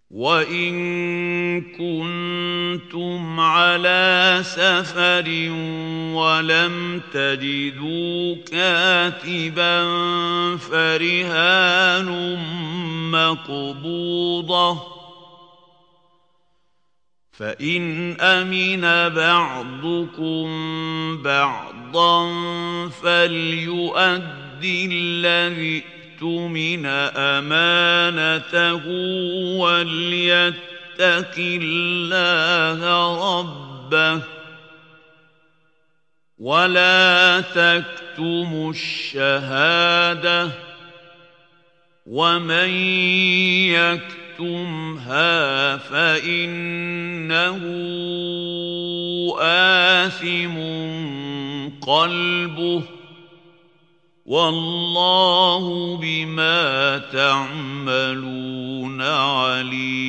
وَإِن كُنتُمْ عَلَىٰ سَفَرٍ وَلَمْ تَجِدُوا كَاتِبًا فَرِهَانٌ مَّقْبُوضَةٌ ۖ فَإِنْ أَمِنَ بَعْضُكُم بَعْضًا فَلْيُؤَدِّ الَّذِي اؤْتُمِنَ أَمَانَتَهُ وَلْيَتَّقِ اللَّهَ رَبَّهُ وَلَا تَكْتُمُوا الشَّهَادَةَ وَمَن يَكْتُمْهَا فَإِنَّهُ آثِمٌ قَلْبُهُ وَاللَّهُ بِمَا تَعْمَلُونَ عَلِيمٌ.